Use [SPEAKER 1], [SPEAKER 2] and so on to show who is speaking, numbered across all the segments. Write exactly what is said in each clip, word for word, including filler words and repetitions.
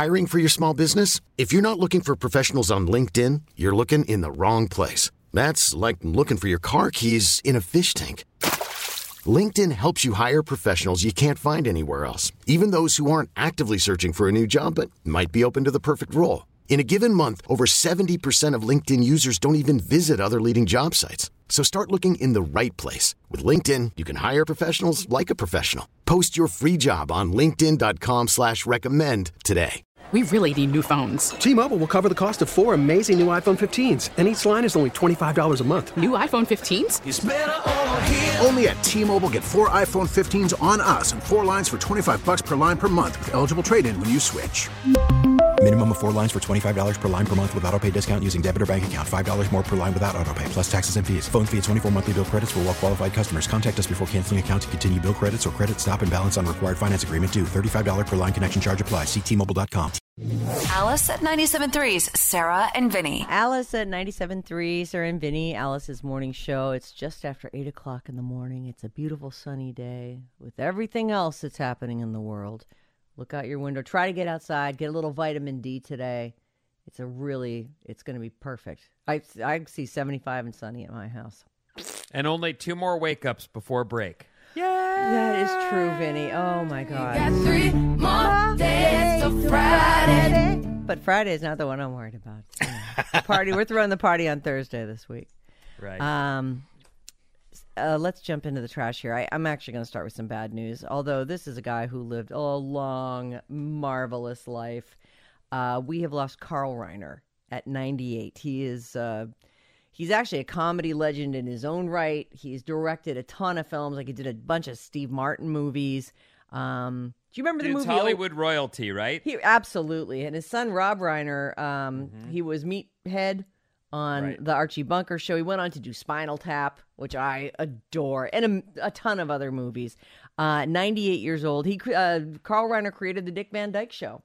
[SPEAKER 1] Hiring for your small business? If you're not looking for professionals on LinkedIn, you're looking in the wrong place. That's like looking for your car keys in a fish tank. LinkedIn helps you hire professionals you can't find anywhere else, even those who aren't actively searching for a new job but might be open to the perfect role. In a given month, over seventy percent of LinkedIn users don't even visit other leading job sites. So start looking in the right place. With LinkedIn, you can hire professionals like a professional. Post your free job on linkedin dot com slash recommend today.
[SPEAKER 2] We really need new phones.
[SPEAKER 3] T-Mobile will cover the cost of four amazing new iPhone fifteens, and each line is only twenty-five dollars a month.
[SPEAKER 2] New iPhone fifteens?
[SPEAKER 4] It's better over here. Only at T-Mobile, get four iPhone fifteens on us and four lines for twenty-five dollars per line per month with eligible trade-in when you switch.
[SPEAKER 5] Minimum of four lines for twenty-five dollars per line per month with autopay discount using debit or bank account. five dollars more per line without autopay, plus taxes and fees. Phone fee at twenty-four monthly bill credits for well-qualified customers. Contact us before canceling account to continue bill credits or credit stop and balance on required finance agreement due. thirty-five dollars per line connection charge applies. See T Mobile dot com.
[SPEAKER 6] Alice at ninety-seven point three's Sarah and Vinny.
[SPEAKER 7] Alice at ninety-seven point three, Sarah and Vinny, Alice's morning show. It's just after eight o'clock in the morning. It's a beautiful sunny day with everything else that's happening in the world. Look out your window. Try to get outside. Get a little vitamin D today. It's a really, it's going to be perfect. I, I see seventy-five and sunny at my house.
[SPEAKER 8] And only two more wake-ups before break.
[SPEAKER 7] Yeah, that is true, Vinny. Oh, my God.
[SPEAKER 9] Got three more days till Friday.
[SPEAKER 7] But Friday is not the one I'm worried about. You know, the party. We're throwing the party on Thursday this week.
[SPEAKER 8] Right.
[SPEAKER 7] Um. Uh, let's jump into the trash here. I, I'm actually going to start with some bad news, although this is a guy who lived a long, marvelous life. Uh, we have lost Carl Reiner at ninety-eight. He is uh, he's actually a comedy legend in his own right. He's directed a ton of films. Like he did a bunch of Steve Martin movies. Um, do you remember the
[SPEAKER 8] Dude's
[SPEAKER 7] movie?
[SPEAKER 8] Hollywood royalty, right?
[SPEAKER 7] He absolutely. And his son Rob Reiner, um,
[SPEAKER 8] Mm-hmm.
[SPEAKER 7] he was Meathead on
[SPEAKER 8] Right.
[SPEAKER 7] the Archie Bunker show. He went on to do Spinal Tap, which I adore, and a, a ton of other movies. Uh, ninety-eight years old. He uh, Carl Reiner created the Dick Van Dyke Show,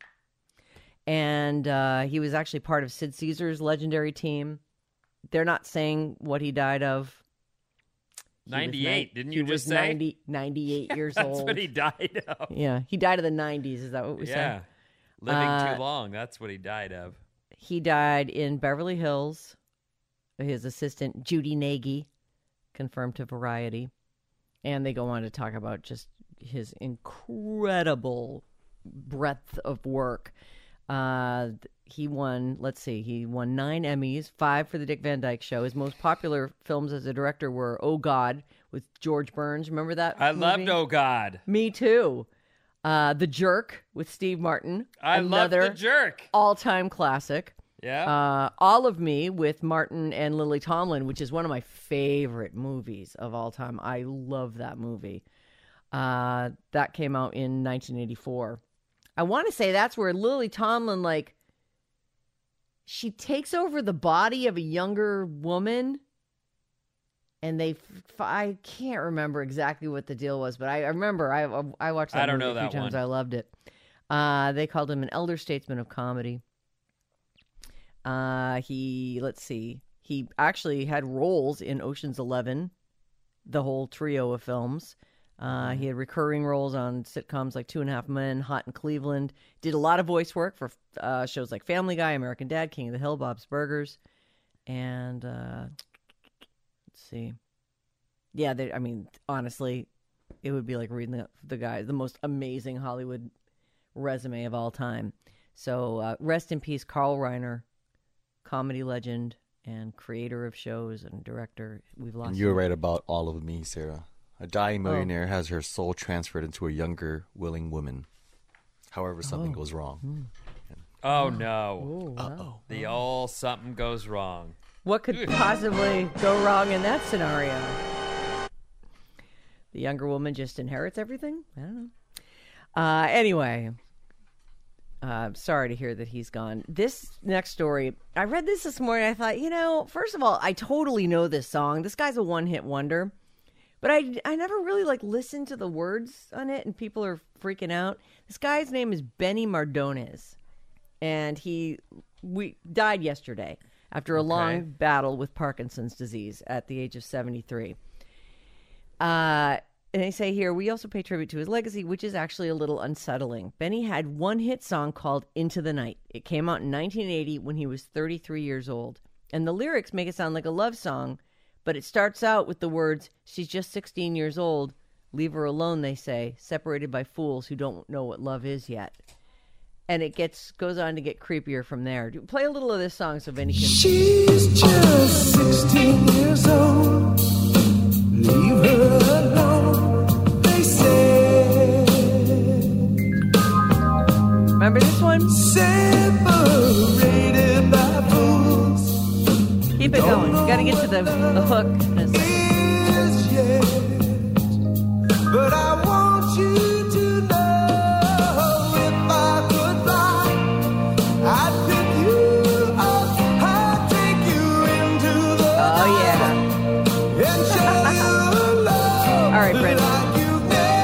[SPEAKER 7] and uh, he was actually part of Sid Caesar's legendary team. They're not saying what he died of. He
[SPEAKER 8] ninety-eight,
[SPEAKER 7] ni-
[SPEAKER 8] didn't
[SPEAKER 7] he
[SPEAKER 8] you
[SPEAKER 7] was
[SPEAKER 8] just say?
[SPEAKER 7] ninety, ninety-eight years
[SPEAKER 8] That's
[SPEAKER 7] old.
[SPEAKER 8] what he died of.
[SPEAKER 7] Yeah, he died of the nineties. Is that what we
[SPEAKER 8] Yeah.
[SPEAKER 7] said?
[SPEAKER 8] Living
[SPEAKER 7] Uh,
[SPEAKER 8] too long. That's what he died of.
[SPEAKER 7] He died in Beverly Hills. His assistant, Judy Nagy, confirmed to Variety. And they go on to talk about just his incredible breadth of work. Uh, he won, let's see, he won nine Emmys, five for the Dick Van Dyke Show. His most popular films as a director were Oh God with George Burns. Remember that
[SPEAKER 8] I
[SPEAKER 7] movie?
[SPEAKER 8] loved Oh God.
[SPEAKER 7] Me too. Uh, The Jerk with Steve Martin.
[SPEAKER 8] I love
[SPEAKER 7] Another
[SPEAKER 8] The Jerk.
[SPEAKER 7] all-time classic.
[SPEAKER 8] Yeah.
[SPEAKER 7] Uh, All of Me with Martin and Lily Tomlin, which is one of my favorite movies of all time. I love that movie. Uh, that came out in nineteen eighty-four. I want to say that's where Lily Tomlin, like, she takes over the body of a younger woman. And they, f- I can't remember exactly what the deal was, but I, I remember I, I watched that
[SPEAKER 8] I don't
[SPEAKER 7] movie
[SPEAKER 8] know
[SPEAKER 7] a few
[SPEAKER 8] that
[SPEAKER 7] times.
[SPEAKER 8] one.
[SPEAKER 7] I loved it. Uh, they called him an elder statesman of comedy. Uh, he, let's see, he actually had roles in Ocean's Eleven, the whole trio of films. Uh, he had recurring roles on sitcoms like Two and a Half Men, Hot in Cleveland. Did a lot of voice work for uh, shows like Family Guy, American Dad, King of the Hill, Bob's Burgers. And uh, let's see. Yeah, they, I mean, honestly, it would be like reading the, the guy, the most amazing Hollywood resume of all time. So uh, rest in peace, Carl Reiner, comedy legend and creator of shows and director. We've lost.
[SPEAKER 10] And you're right about All of Me, Sarah. A dying millionaire oh. has her soul transferred into a younger, willing woman. However, something oh. goes wrong.
[SPEAKER 7] Mm.
[SPEAKER 8] Oh, no.
[SPEAKER 7] Ooh, wow.
[SPEAKER 10] Uh-oh.
[SPEAKER 8] The old something goes wrong.
[SPEAKER 7] What could possibly go wrong in that scenario? The younger woman just inherits everything? I don't know. Uh, anyway, uh, sorry to hear that he's gone. This next story, I read this this morning. I thought, you know, first of all, I totally know this song. This guy's a one-hit wonder. But I, I never really, like, listened to the words on it, and people are freaking out. This guy's name is Benny Mardones, and he we died yesterday after a
[SPEAKER 8] Okay.
[SPEAKER 7] long battle with Parkinson's disease at the age of seventy-three. Uh, And they say here, we also pay tribute to his legacy, which is actually a little unsettling. Benny had one hit song called Into the Night. It came out in nineteen eighty when he was thirty-three years old. And the lyrics make it sound like a love song, but it starts out with the words, she's just sixteen years old. Leave her alone, they say, separated by fools who don't know what love is yet. And it gets goes on to get creepier from there. Do- Play a little of this song so Benny can...
[SPEAKER 9] She's just sixteen years old. Leave her alone, they say.
[SPEAKER 7] Remember this one?
[SPEAKER 9] Separated by fools.
[SPEAKER 7] Keep it going. You gotta get to the, the hook in a second.
[SPEAKER 9] Is yet, but I want you to know if I could fly, I'd pick you up, I'd take you into the
[SPEAKER 7] Oh, yeah.
[SPEAKER 9] and show you love.
[SPEAKER 7] All right, Brent.
[SPEAKER 9] Like you've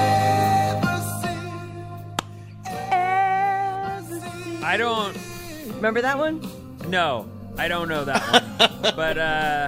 [SPEAKER 9] never seen.
[SPEAKER 8] I don't.
[SPEAKER 7] Remember that one?
[SPEAKER 8] No, I don't know that one. But uh,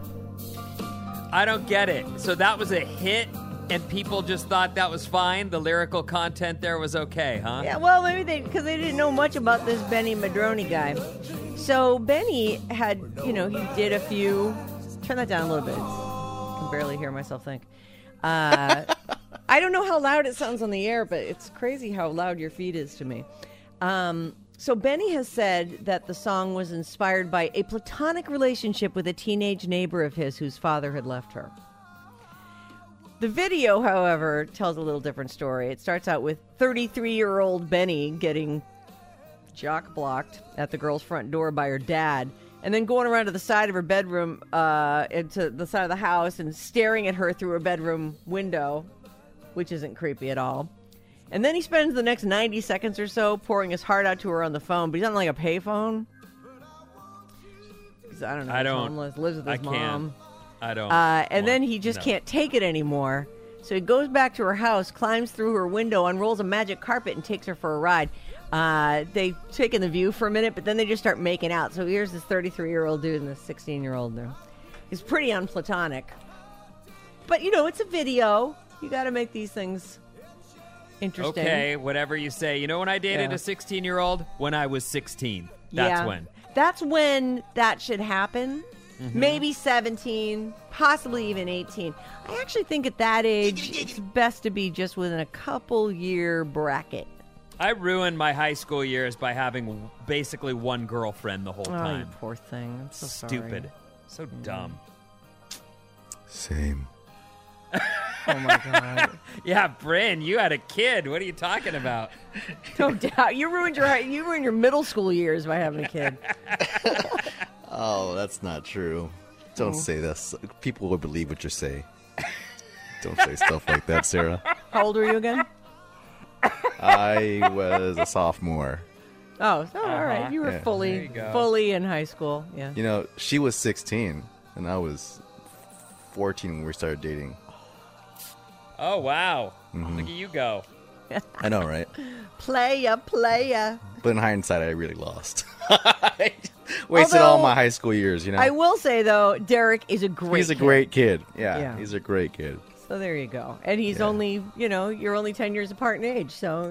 [SPEAKER 8] I don't get it. So that was a hit, and people just thought that was fine. The lyrical content there was okay, huh?
[SPEAKER 7] Yeah, well, maybe they, because they didn't know much about this Benny Madroni guy. So Benny had, you know, he did a few, turn that down a little bit. I can barely hear myself think. Uh, I don't know how loud it sounds on the air, but it's crazy how loud your feed is to me. Um, so Benny has said that the song was inspired by a platonic relationship with a teenage neighbor of his whose father had left her. The video, however, tells a little different story. It starts out with thirty-three-year-old Benny getting jock-blocked at the girl's front door by her dad, and then going around to the side of her bedroom, uh, into the side of the house, and staring at her through her bedroom window, which isn't creepy at all. And then he spends the next ninety seconds or so pouring his heart out to her on the phone, but he's on like a payphone. He's, I don't know.
[SPEAKER 8] I
[SPEAKER 7] he's
[SPEAKER 8] don't.
[SPEAKER 7] homeless, lives with
[SPEAKER 8] I
[SPEAKER 7] his
[SPEAKER 8] can't.
[SPEAKER 7] mom.
[SPEAKER 8] I don't.
[SPEAKER 7] Uh, and
[SPEAKER 8] want-
[SPEAKER 7] then he just
[SPEAKER 8] no.
[SPEAKER 7] can't take it anymore. So he goes back to her house, climbs through her window, unrolls a magic carpet, and takes her for a ride. Uh, they take in the view for a minute, but then they just start making out. So here's this thirty-three-year-old dude and this sixteen-year-old dude. He's pretty unplatonic. But, you know, it's a video. You got to make these things interesting.
[SPEAKER 8] Okay, whatever you say. You know when I dated
[SPEAKER 7] Yeah.
[SPEAKER 8] a sixteen-year-old? When I was sixteen. That's
[SPEAKER 7] Yeah.
[SPEAKER 8] when.
[SPEAKER 7] That's when that should happen.
[SPEAKER 8] Mm-hmm.
[SPEAKER 7] Maybe seventeen, possibly even eighteen. I actually think at that age, it's best to be just within a couple year bracket.
[SPEAKER 8] I ruined my high school years by having basically one girlfriend the whole
[SPEAKER 7] Oh, you
[SPEAKER 8] time.
[SPEAKER 7] poor thing. I'm so sorry.
[SPEAKER 8] Stupid. So dumb.
[SPEAKER 10] Same.
[SPEAKER 7] Oh, my God.
[SPEAKER 8] Yeah, Bryn, you had a kid. What are you talking about?
[SPEAKER 7] No doubt. You ruined your you ruined your middle school years by having a kid.
[SPEAKER 10] Oh, that's not true. Don't
[SPEAKER 7] Oh.
[SPEAKER 10] say this. People will believe what you say. Don't say stuff like that, Sarah.
[SPEAKER 7] How old were you again?
[SPEAKER 10] I was a sophomore.
[SPEAKER 7] Oh, so, all right.
[SPEAKER 8] Uh-huh.
[SPEAKER 7] You were
[SPEAKER 10] Yeah.
[SPEAKER 8] There
[SPEAKER 7] fully
[SPEAKER 8] you go.
[SPEAKER 7] fully in high school. Yeah.
[SPEAKER 10] You know, she was sixteen, and I was fourteen when we started dating.
[SPEAKER 8] Oh, wow.
[SPEAKER 10] Mm-hmm.
[SPEAKER 8] Look at you go.
[SPEAKER 10] I know, right?
[SPEAKER 7] Playa, playa.
[SPEAKER 10] But in hindsight, I really lost. I wasted all
[SPEAKER 7] Although,
[SPEAKER 10] my high school years, you know?
[SPEAKER 7] I will say, though, Derek is a great
[SPEAKER 10] He's a
[SPEAKER 7] kid.
[SPEAKER 10] great kid. Yeah,
[SPEAKER 7] Yeah.
[SPEAKER 10] he's a great kid.
[SPEAKER 7] So there you go. And he's
[SPEAKER 10] Yeah.
[SPEAKER 7] only, you know, you're only ten years apart in age. So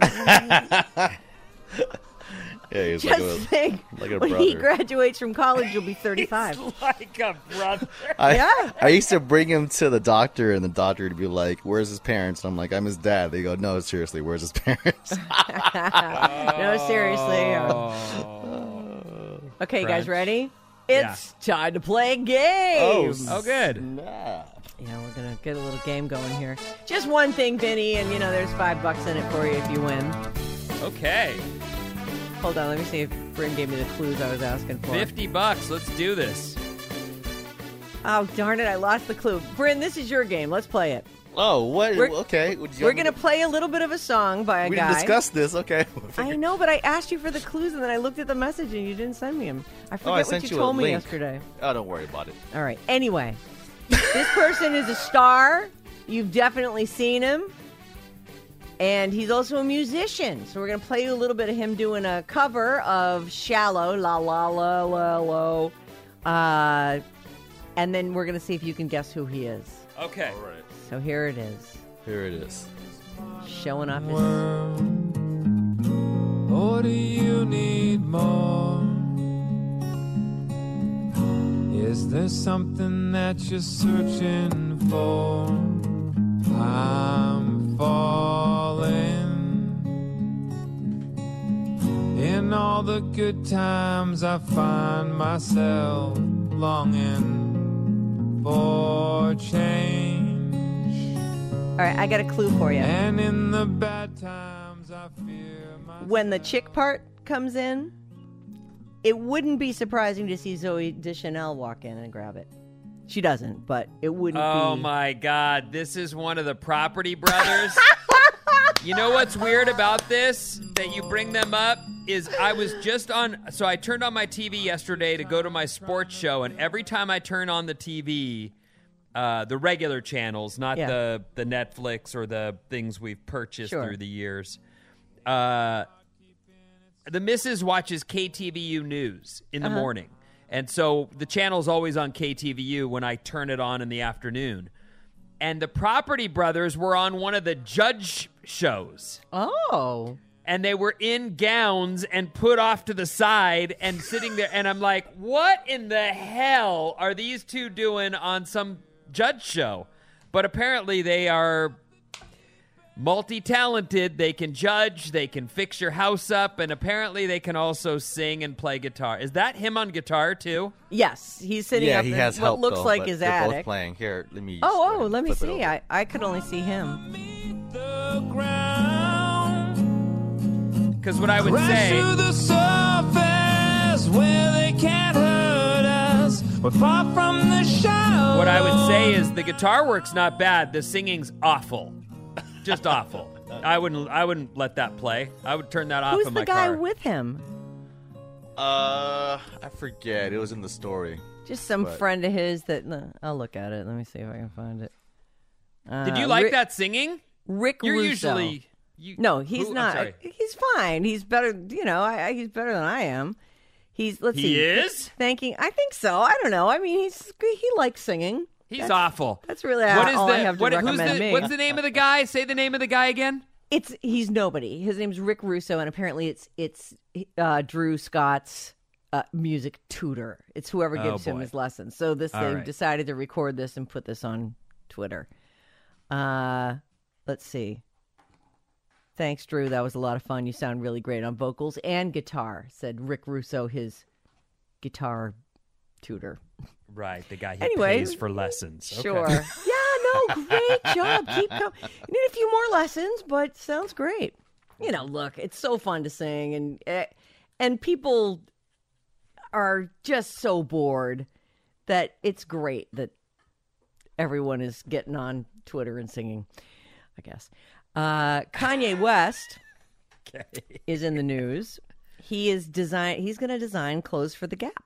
[SPEAKER 10] Yeah, he's
[SPEAKER 7] just
[SPEAKER 10] like a,
[SPEAKER 7] think,
[SPEAKER 10] like a
[SPEAKER 7] when he
[SPEAKER 10] brother.
[SPEAKER 7] graduates from college, you'll be thirty-five.
[SPEAKER 8] Like a brother.
[SPEAKER 10] I,
[SPEAKER 7] Yeah.
[SPEAKER 10] I used to bring him to the doctor, and the doctor would be like, "Where's his parents?" And I'm like, "I'm his dad." They go, "No, seriously, where's his parents?"
[SPEAKER 7] No, seriously.
[SPEAKER 8] Oh.
[SPEAKER 7] Okay, guys,
[SPEAKER 8] French.
[SPEAKER 7] ready? It's time to play a game.
[SPEAKER 8] Oh, good.
[SPEAKER 10] Nah.
[SPEAKER 7] Yeah, we're going to get a little game going here. Just one thing, Vinny, and, you know, there's five bucks in it for you if you win.
[SPEAKER 8] Okay.
[SPEAKER 7] Hold on, let me see if Bryn gave me the clues I was asking for.
[SPEAKER 8] fifty bucks. Let's do this.
[SPEAKER 7] Oh, darn it, I lost the clue. Bryn, this is your game. Let's play it.
[SPEAKER 10] Oh, what?
[SPEAKER 7] We're-
[SPEAKER 10] okay. Would you
[SPEAKER 7] We're
[SPEAKER 10] want me
[SPEAKER 7] going to play a little bit of a song by a
[SPEAKER 10] We
[SPEAKER 7] guy.
[SPEAKER 10] didn't discuss this. Okay.
[SPEAKER 7] I know, but I asked you for the clues, and then I looked at the message, and you didn't send me them. I forget
[SPEAKER 10] Oh, I
[SPEAKER 7] what
[SPEAKER 10] sent
[SPEAKER 7] you
[SPEAKER 10] you a
[SPEAKER 7] told me
[SPEAKER 10] link.
[SPEAKER 7] yesterday.
[SPEAKER 10] Oh, don't worry about it.
[SPEAKER 7] All right. Anyway, this person is a star. You've definitely seen him. And he's also a musician. So we're going to play you a little bit of him doing a cover of Shallow, La La La La La. Uh, and then we're going to see if you can guess who he is.
[SPEAKER 8] Okay.
[SPEAKER 10] All right.
[SPEAKER 7] So here it is.
[SPEAKER 10] Here it is.
[SPEAKER 7] Showing off his...
[SPEAKER 9] Or do you need more? Is there something that you're searching for? I'm falling. In all the good times I find myself longing for change.
[SPEAKER 7] All right, I got a clue for you.
[SPEAKER 9] And in the bad times I fear myself.
[SPEAKER 7] When the chick part comes in, it wouldn't be surprising to see Zoe Deschanel walk in and grab it. She doesn't, but it wouldn't
[SPEAKER 8] Oh
[SPEAKER 7] be.
[SPEAKER 8] my God, this is one of the Property Brothers. You know what's weird about this, that you bring them up, is I was just on, so I turned on my T V yesterday to go to my sports show, and every time I turn on the T V, uh, the regular channels, not
[SPEAKER 7] Yeah.
[SPEAKER 8] the, the Netflix or the things we've purchased
[SPEAKER 7] Sure.
[SPEAKER 8] through the years, uh, the missus watches K T V U News in the
[SPEAKER 7] Uh-huh.
[SPEAKER 8] morning. And so the channel's always on K T V U when I turn it on in the afternoon. And the Property Brothers were on one of the judge shows.
[SPEAKER 7] Oh.
[SPEAKER 8] And they were in gowns and put off to the side and sitting there. And I'm like, what in the hell are these two doing on some judge show? But apparently they are multi-talented. They can judge, they can fix your house up, and apparently they can also sing and play guitar. Is that him on guitar too?
[SPEAKER 7] Yes, he's sitting
[SPEAKER 10] Yeah,
[SPEAKER 7] up
[SPEAKER 10] he
[SPEAKER 7] in
[SPEAKER 10] has
[SPEAKER 7] what
[SPEAKER 10] help,
[SPEAKER 7] looks
[SPEAKER 10] though,
[SPEAKER 7] like
[SPEAKER 10] but
[SPEAKER 7] his
[SPEAKER 10] they're both
[SPEAKER 7] attic.
[SPEAKER 10] playing. Here, let me.
[SPEAKER 7] Oh,
[SPEAKER 10] just
[SPEAKER 7] oh, let me
[SPEAKER 10] flip it
[SPEAKER 7] see.
[SPEAKER 10] over.
[SPEAKER 7] I, I could only see him.
[SPEAKER 9] The ground.
[SPEAKER 8] Because what I would
[SPEAKER 9] Crash
[SPEAKER 8] say,
[SPEAKER 9] to the surface where they can't hurt us. We're far from the shadow.
[SPEAKER 8] what I would say is the guitar work's not bad. The singing's awful, just awful. I wouldn't. I wouldn't let that play. I would turn that off
[SPEAKER 7] Who's
[SPEAKER 8] in
[SPEAKER 7] the
[SPEAKER 8] my
[SPEAKER 7] guy
[SPEAKER 8] car.
[SPEAKER 7] with him?
[SPEAKER 10] Uh, I forget. It was in the story.
[SPEAKER 7] Just some
[SPEAKER 10] But-
[SPEAKER 7] friend of his that... no, I'll look at it. Let me see if I can find it. Uh,
[SPEAKER 8] Did you like
[SPEAKER 7] Rick,
[SPEAKER 8] that singing?
[SPEAKER 7] Rick
[SPEAKER 8] You're
[SPEAKER 7] Russo.
[SPEAKER 8] usually. You,
[SPEAKER 7] No, he's
[SPEAKER 8] who- I'm
[SPEAKER 7] not.
[SPEAKER 8] sorry.
[SPEAKER 7] He's fine. He's better. You know, I, I, he's better than I am. He's let's
[SPEAKER 8] He
[SPEAKER 7] see.
[SPEAKER 8] is?
[SPEAKER 7] Thanking. I think so. I don't know. I mean, he's he likes singing.
[SPEAKER 8] He's
[SPEAKER 7] That's-
[SPEAKER 8] awful.
[SPEAKER 7] That's really
[SPEAKER 8] What is
[SPEAKER 7] all
[SPEAKER 8] the?
[SPEAKER 7] I have to
[SPEAKER 8] what, who's
[SPEAKER 7] recommend
[SPEAKER 8] the?
[SPEAKER 7] me.
[SPEAKER 8] What's the name of the guy? Say the name of the guy again.
[SPEAKER 7] It's he's nobody. His name's Rick Russo, and apparently it's it's uh, Drew Scott's uh, music tutor. It's whoever
[SPEAKER 8] Oh,
[SPEAKER 7] gives him
[SPEAKER 8] boy.
[SPEAKER 7] his lessons. So this
[SPEAKER 8] All
[SPEAKER 7] they
[SPEAKER 8] right.
[SPEAKER 7] decided to record this and put this on Twitter. Uh, let's see. Thanks, Drew. That was a lot of fun. You sound really great on vocals and guitar, said Rick Russo, his guitar tutor.
[SPEAKER 8] Right, the guy who
[SPEAKER 7] Anyway,
[SPEAKER 8] pays for lessons. Okay.
[SPEAKER 7] Sure. Yeah, no, great job. Keep coming. You need a few more lessons, but sounds great. You know, look, it's so fun to sing, and eh, and people are just so bored that it's great that everyone is getting on Twitter and singing, I guess. Uh, Kanye West is in the news. He is design. He's going to design clothes for The Gap.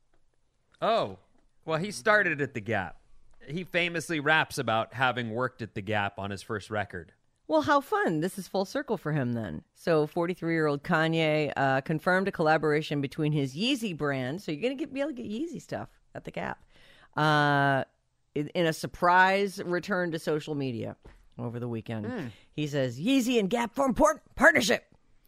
[SPEAKER 8] Oh, well, he started at the Gap. He famously raps about having worked at the Gap on his first record.
[SPEAKER 7] Well, how fun. This is full circle for him then. So forty-three-year-old Kanye uh, confirmed a collaboration between his Yeezy brand. So you're going to be able to get Yeezy stuff at the Gap. Uh, in, in a surprise return to social media over the weekend.
[SPEAKER 8] Mm.
[SPEAKER 7] He says, Yeezy and Gap form port- partnership.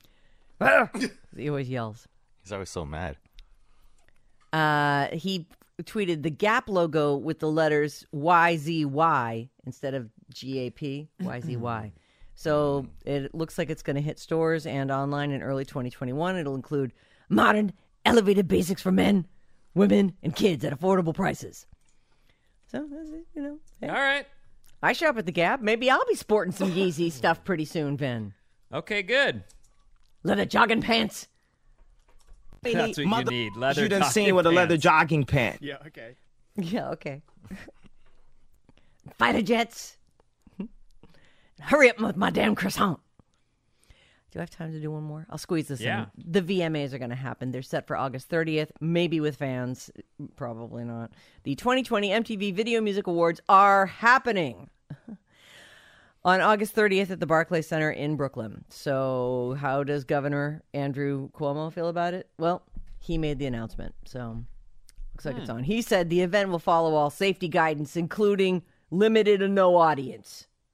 [SPEAKER 7] He always yells.
[SPEAKER 10] He's always so mad.
[SPEAKER 7] Uh, he tweeted the Gap logo with the letters Y Z Y instead of G A P, Y Z Y. So it looks like it's going to hit stores and online in early twenty twenty-one. It'll include modern, elevated basics for men, women, and kids at affordable prices. So, you know. Hey,
[SPEAKER 8] All right.
[SPEAKER 7] I shop at the Gap. Maybe I'll be sporting some Yeezy stuff pretty soon, Vin.
[SPEAKER 8] Okay, good.
[SPEAKER 7] Leather jogging pants.
[SPEAKER 8] That's what
[SPEAKER 11] Mother-
[SPEAKER 8] you need. Leather
[SPEAKER 11] You done
[SPEAKER 8] jogging
[SPEAKER 11] seen with a leather
[SPEAKER 8] pants.
[SPEAKER 11] jogging pant.
[SPEAKER 3] Yeah, okay.
[SPEAKER 7] Yeah, okay. Fighter jets. Hurry up with my damn croissant. Do I have time to do one more? I'll squeeze this
[SPEAKER 8] Yeah.
[SPEAKER 7] in. The V M As are going to happen. They're set for August thirtieth, maybe with fans. Probably not. The twenty twenty M T V Video Music Awards are happening on August thirtieth at the Barclays Center in Brooklyn. So how does Governor Andrew Cuomo feel about it? Well, he made the announcement, so looks like it's on. He said the event will follow all safety guidance, including limited and no audience.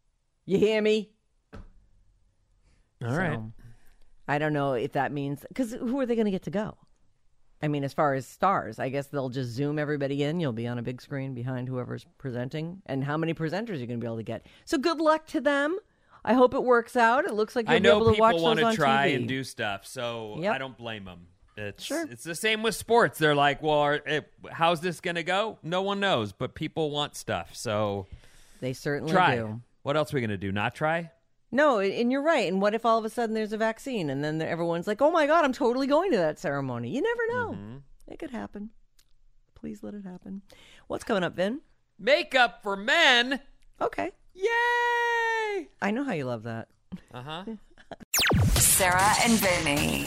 [SPEAKER 7] You hear me?
[SPEAKER 8] All right.
[SPEAKER 7] So, I don't know if that means, because who are they going to get to go? I mean, as far as stars, I guess they'll just zoom everybody in. You'll be on a big screen behind whoever's presenting. And how many presenters are you going to be able to get? So good luck to them. I hope it works out. It looks like you'll
[SPEAKER 8] I know
[SPEAKER 7] be able to watch
[SPEAKER 8] people want
[SPEAKER 7] those
[SPEAKER 8] to
[SPEAKER 7] on
[SPEAKER 8] try
[SPEAKER 7] T V.
[SPEAKER 8] and do stuff, so
[SPEAKER 7] Yep.
[SPEAKER 8] I don't blame them. It's
[SPEAKER 7] Sure.
[SPEAKER 8] it's the same with sports. They're like, well, are, it, how's this going to go? No one knows, but people want stuff, so
[SPEAKER 7] They certainly
[SPEAKER 8] try.
[SPEAKER 7] do.
[SPEAKER 8] What else are we going to do? Not try?
[SPEAKER 7] No, and you're right. And what if all of a sudden there's a vaccine and then everyone's like, oh my God, I'm totally going to that ceremony. You never know.
[SPEAKER 8] Mm-hmm.
[SPEAKER 7] It could happen. Please let it happen. What's coming up, Vin?
[SPEAKER 8] Makeup for men.
[SPEAKER 7] Okay.
[SPEAKER 8] Yay!
[SPEAKER 7] I know how you love that.
[SPEAKER 8] Uh-huh.
[SPEAKER 6] Sarah and Vinny.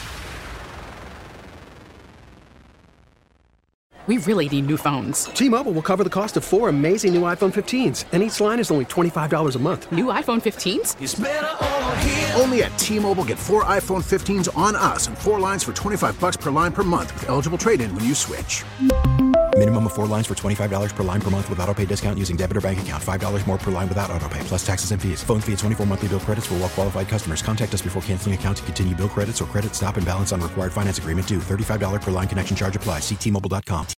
[SPEAKER 2] We really need new phones.
[SPEAKER 3] T-Mobile will cover the cost of four amazing new iPhone fifteens, and each line is only twenty-five dollars a month.
[SPEAKER 2] New iPhone fifteens?
[SPEAKER 9] It's better over here.
[SPEAKER 4] Only at T-Mobile, get four iPhone fifteens on us and four lines for twenty-five bucks per line per month with eligible trade-in when you switch.
[SPEAKER 5] Minimum of four lines for twenty-five dollars per line per month with autopay discount using debit or bank account. five dollars more per line without autopay, plus taxes and fees. Phone fee at twenty-four monthly bill credits for well-qualified customers. Contact us before canceling account to continue bill credits or credit stop and balance on required finance agreement due. thirty-five dollars per line connection charge applies. See T Mobile dot com.